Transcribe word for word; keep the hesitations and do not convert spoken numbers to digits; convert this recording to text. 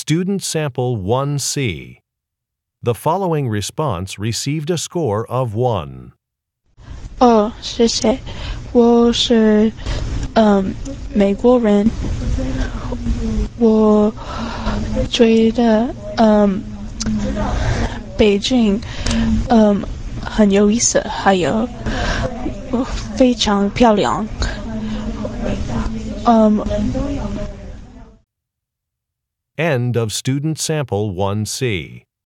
Student Sample one C. The following response received a score of one. 哦，谢谢。我是嗯美国人，我觉得嗯北京嗯很有意思，还有非常漂亮。嗯。 End of Student Sample one C.